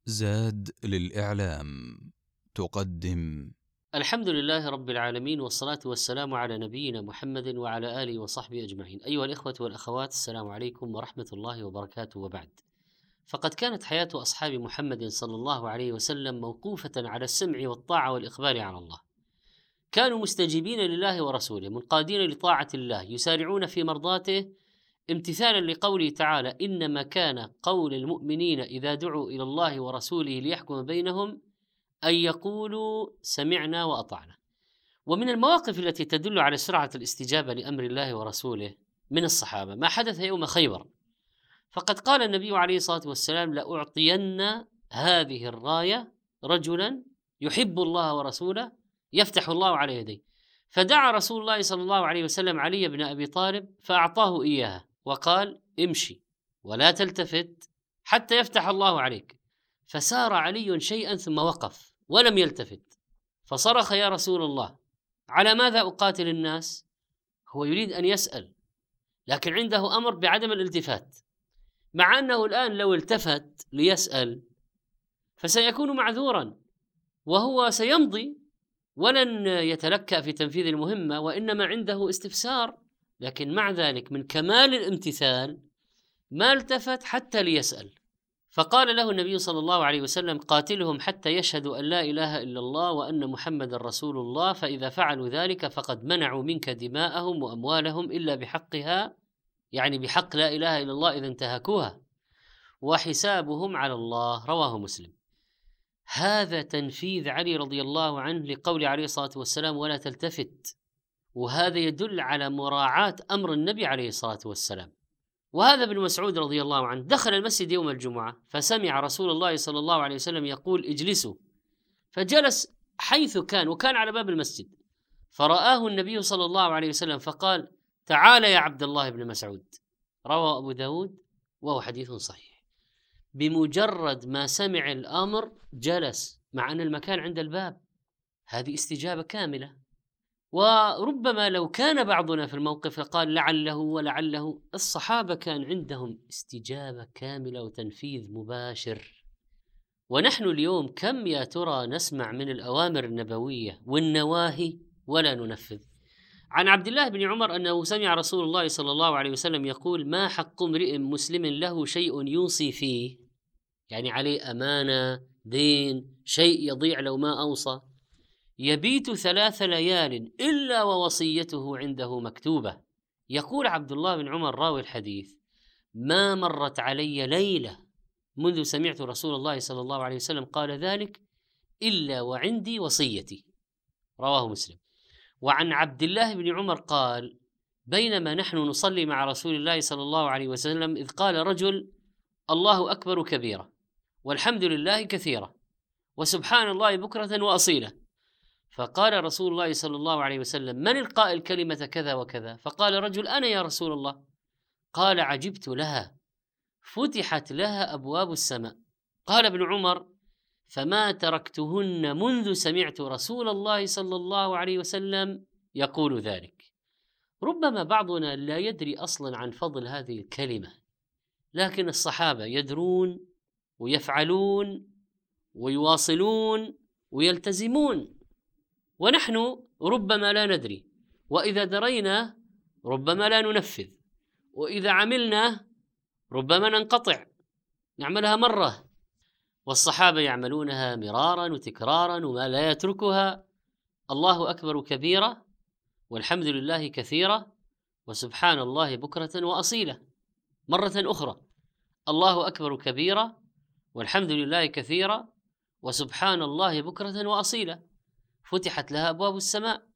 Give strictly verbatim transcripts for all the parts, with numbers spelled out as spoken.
زاد للإعلام تقدم. الحمد لله رب العالمين، والصلاة والسلام على نبينا محمد وعلى آله وصحبه أجمعين. أيها الإخوة والأخوات، السلام عليكم ورحمة الله وبركاته. وبعد، فقد كانت حياة أصحاب محمد صلى الله عليه وسلم موقوفة على السمع والطاعة والإقبال على الله. كانوا مستجيبين لله ورسوله، منقادين لطاعة الله، يسارعون في مرضاته، امتثالا لقوله تعالى: إنما كان قول المؤمنين إذا دعوا إلى الله ورسوله ليحكم بينهم أن يقولوا سمعنا وأطعنا. ومن المواقف التي تدل على سرعة الاستجابة لأمر الله ورسوله من الصحابة ما حدث يوم خيبر، فقد قال النبي عليه الصلاة والسلام: لأعطين هذه الراية رجلا يحب الله ورسوله يفتح الله على يديه. فدعا رسول الله صلى الله عليه وسلم علي بن أبي طالب فأعطاه إياها وقال: امشي ولا تلتفت حتى يفتح الله عليك. فسار علي شيئا ثم وقف ولم يلتفت، فصرخ: يا رسول الله، على ماذا أقاتل الناس؟ هو يريد أن يسأل، لكن عنده أمر بعدم الالتفات، مع أنه الآن لو التفت ليسأل فسيكون معذورا، وهو سيمضي ولن يتلكأ في تنفيذ المهمة، وإنما عنده استفسار. لكن مع ذلك من كمال الامتثال ما التفت حتى ليسأل. فقال له النبي صلى الله عليه وسلم: قاتلهم حتى يشهدوا أن لا إله إلا الله وأن محمد رسول الله، فإذا فعلوا ذلك فقد منعوا منك دماءهم وأموالهم إلا بحقها، يعني بحق لا إله إلا الله إذا انتهكوها، وحسابهم على الله. رواه مسلم. هذا تنفيذ علي رضي الله عنه لقول عليه الصلاة والسلام: ولا تلتفت، وهذا يدل على مراعاة أمر النبي عليه الصلاة والسلام. وهذا ابن مسعود رضي الله عنه دخل المسجد يوم الجمعة فسمع رسول الله صلى الله عليه وسلم يقول: اجلسوا، فجلس حيث كان، وكان على باب المسجد، فرآه النبي صلى الله عليه وسلم فقال: تعال يا عبد الله بن مسعود. رواه أبو داود وهو حديث صحيح. بمجرد ما سمع الأمر جلس، مع أن المكان عند الباب. هذه استجابة كاملة. وربما لو كان بعضنا في الموقف فقال لعله ولعله، الصحابة كان عندهم استجابة كاملة وتنفيذ مباشر. ونحن اليوم كم يا ترى نسمع من الأوامر النبوية والنواهي ولا ننفذ؟ عن عبد الله بن عمر أنه سمع رسول الله صلى الله عليه وسلم يقول: ما حق امرئ مسلم له شيء يوصي فيه، يعني عليه أمانة، دين، شيء يضيع لو ما أوصى، يبيت ثلاث ليال إلا ووصيته عنده مكتوبة. يقول عبد الله بن عمر راوي الحديث: ما مرت علي ليلة منذ سمعت رسول الله صلى الله عليه وسلم قال ذلك إلا وعندي وصيتي. رواه مسلم. وعن عبد الله بن عمر قال: بينما نحن نصلي مع رسول الله صلى الله عليه وسلم إذ قال رجل: الله أكبر كبيرا، والحمد لله كثيرا، وسبحان الله بكرة وأصيلا. فقال رسول الله صلى الله عليه وسلم: من القائل كلمة كذا وكذا؟ فقال رجل: أنا يا رسول الله. قال: عجبت لها، فتحت لها أبواب السماء. قال ابن عمر: فما تركتهن منذ سمعت رسول الله صلى الله عليه وسلم يقول ذلك. ربما بعضنا لا يدري أصلا عن فضل هذه الكلمة، لكن الصحابة يدرون ويفعلون ويواصلون ويلتزمون، ونحن ربما لا ندري، وإذا درينا ربما لا ننفذ، وإذا عملنا ربما ننقطع، نعملها مرة، والصحابة يعملونها مرارا وتكرارا وما لا يتركها. الله أكبر كبيرا، والحمد لله كثيرا، وسبحان الله بكرة وأصيلا. مرة أخرى: الله أكبر كبيرا، والحمد لله كثيرا، وسبحان الله بكرة وأصيلا. فتحت لها أبواب السماء.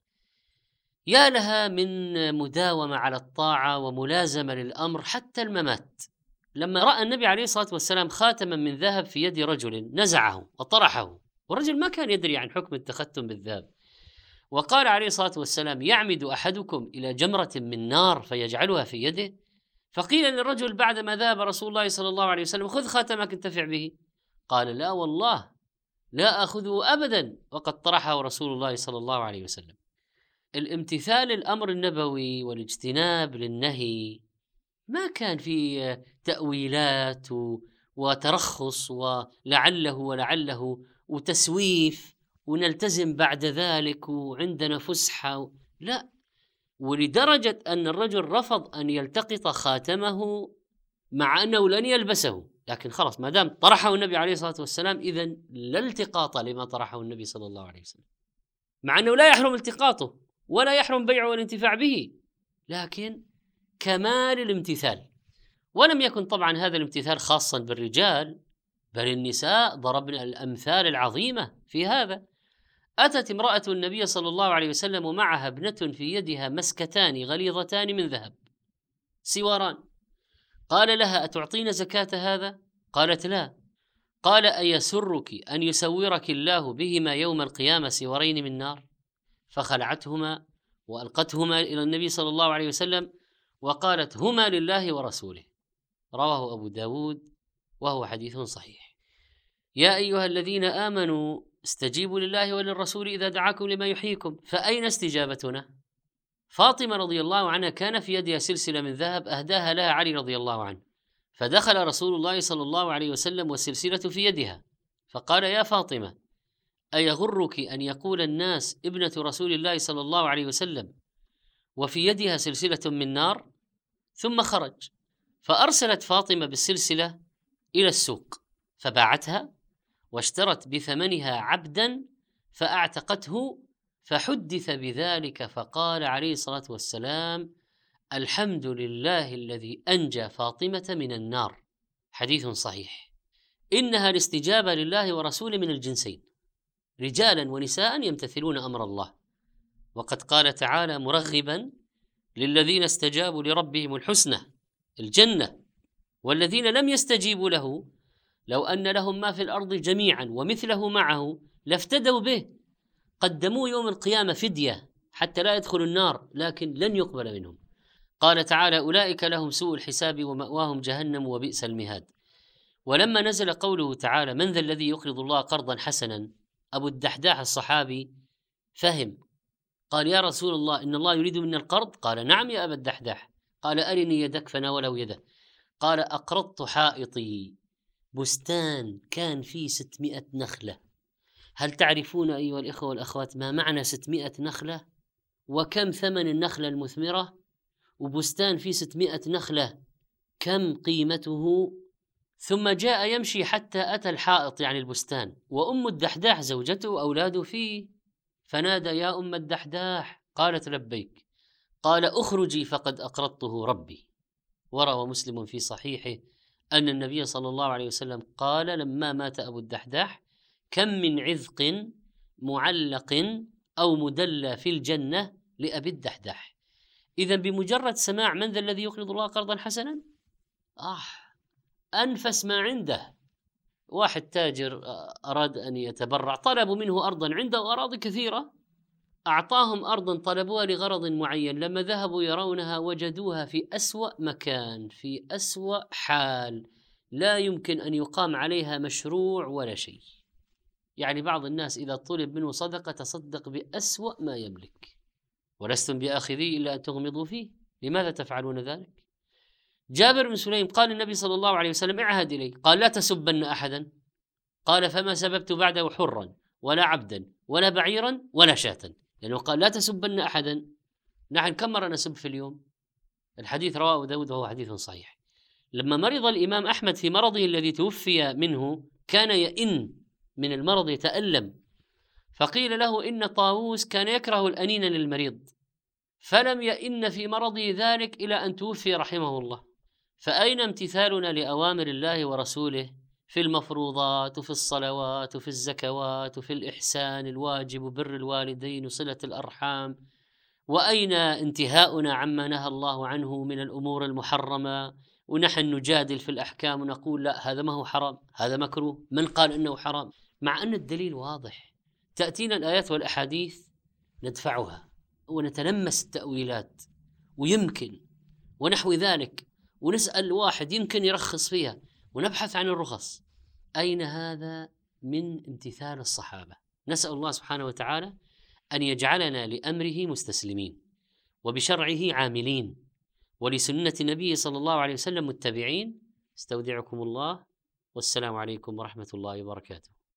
يا لها من مداومة على الطاعة وملازمة للأمر حتى الممات. لما رأى النبي عليه الصلاة والسلام خاتما من ذهب في يد رجل نزعه وطرحه، والرجل ما كان يدري عن حكم التختم بالذهب، وقال عليه الصلاة والسلام: يعمد أحدكم إلى جمرة من نار فيجعلها في يده؟ فقيل للرجل بعدما ذهب رسول الله صلى الله عليه وسلم: خذ خاتمك انتفع به. قال: لا والله لا أخذه أبدا، وقد طرحه رسول الله صلى الله عليه وسلم. الامتثال الأمر النبوي والاجتناب للنهي ما كان في تأويلات وترخص ولعله ولعله وتسويف ونلتزم بعد ذلك وعندنا فسحة، لا. ولدرجة أن الرجل رفض أن يلتقط خاتمه مع أنه لن يلبسه، لكن خلاص ما دام طرحه النبي عليه الصلاة والسلام إذن لا التقاط لما طرحه النبي صلى الله عليه وسلم، مع أنه لا يحرم التقاطه ولا يحرم بيعه والانتفاع به، لكن كمال الامتثال. ولم يكن طبعا هذا الامتثال خاصا بالرجال، بل النساء ضربنا الأمثال العظيمة في هذا. أتت امرأة النبي صلى الله عليه وسلم ومعها ابنة في يدها مسكتان غليظتان من ذهب سواران، قال لها: أتعطين زكاة هذا؟ قالت: لا. قال: أيسرك أن يسورك الله بهما يوم القيامة سوارين من نار؟ فخلعتهما وألقتهما إلى النبي صلى الله عليه وسلم وقالت: هما لله ورسوله. رواه أبو داود وهو حديث صحيح. يا أيها الذين آمنوا استجيبوا لله وللرسول إذا دعاكم لما يحييكم. فأين استجابتنا؟ فاطمة رضي الله عنها كان في يدها سلسلة من ذهب أهداها لها علي رضي الله عنه، فدخل رسول الله صلى الله عليه وسلم والسلسلة في يدها، فقال: يا فاطمة، أيغرك أن يقول الناس ابنة رسول الله صلى الله عليه وسلم وفي يدها سلسلة من نار؟ ثم خرج، فأرسلت فاطمة بالسلسلة إلى السوق فباعتها واشترت بثمنها عبدا فأعتقته، فحدث بذلك فقال عليه الصلاة والسلام: الحمد لله الذي أنجى فاطمة من النار. حديث صحيح. إنها الاستجابة لله ورسوله من الجنسين، رجالا ونساء يمتثلون أمر الله. وقد قال تعالى مرغبا للذين استجابوا لربهم الحسنى الجنة، والذين لم يستجيبوا له لو أن لهم ما في الأرض جميعا ومثله معه لافتدوا به، قدموا يوم القيامة فدية حتى لا يدخلوا النار، لكن لن يقبل منهم. قال تعالى: أولئك لهم سوء الحساب ومأواهم جهنم وبئس المهاد. ولما نزل قوله تعالى: من ذا الذي يقرض الله قرضا حسنا، أبو الدحداح الصحابي فهم، قال: يا رسول الله، إن الله يريد منا القرض؟ قال: نعم يا أبا الدحداح. قال: أرني يدك، فناوله يده. قال: أقرضت حائطي، بستان كان فيه ستمائة نخلة. هل تعرفون أيها الإخوة والأخوات ما معنى ستمائة نخلة؟ وكم ثمن النخلة المثمرة؟ وبستان فيه ستمائة نخلة كم قيمته؟ ثم جاء يمشي حتى أتى الحائط يعني البستان، وأم الدحداح زوجته وأولاده فيه، فنادى: يا أم الدحداح. قالت: لبيك. قال: أخرجي فقد أقرضته ربي. وروى مسلم في صحيحه أن النبي صلى الله عليه وسلم قال لما مات أبو الدحداح: كم من عذق معلق أو مدلى في الجنة لأبي الدحداح. إذا بمجرد سماع من ذا الذي يقرض الله قرضا حسنا، آه أنفس ما عنده. واحد تاجر أراد أن يتبرع، طلبوا منه أرضا، عنده أراضي كثيرة، أعطاهم أرضا طلبوها لغرض معين، لما ذهبوا يرونها وجدوها في أسوأ مكان، في أسوأ حال، لا يمكن أن يقام عليها مشروع ولا شيء. يعني بعض الناس إذا طلب منه صدقة تصدق بأسوأ ما يملك، ولستم بآخذيه إلا أن تغمضوا فيه. لماذا تفعلون ذلك؟ جابر بن سليم قال النبي صلى الله عليه وسلم: اعهد إلي. قال: لا تسبن أحدا. قال: فما سببت بعده حرا ولا عبدا ولا بعيرا ولا شاة، لأنه قال: لا تسبن أحدا. نحن كم مرة نسب في اليوم؟ الحديث رواه داود وهو حديث صحيح. لما مرض الإمام أحمد في مرضه الذي توفي منه، كان يئن من المرض، يتألم، فقيل له إن طاووس كان يكره الأنين للمريض، فلم يئن في مرضه ذلك إلى أن توفي رحمه الله. فأين امتثالنا لأوامر الله ورسوله في المفروضات وفي الصلوات وفي الزكوات وفي الإحسان الواجب وبر الوالدين وصلة الأرحام؟ وأين انتهاؤنا عما نهى الله عنه من الأمور المحرمة، ونحن نجادل في الأحكام ونقول لا هذا ما هو حرام، هذا مكروه، من قال أنه حرام، مع أن الدليل واضح. تأتينا الآيات والأحاديث ندفعها ونتلمس التأويلات ويمكن ونحو ذلك، ونسأل واحد يمكن يرخص فيها ونبحث عن الرخص. أين هذا من امتثال الصحابة؟ نسأل الله سبحانه وتعالى أن يجعلنا لأمره مستسلمين وبشرعه عاملين ولسنة نبيه صلى الله عليه وسلم متبعين. استودعكم الله والسلام عليكم ورحمة الله وبركاته.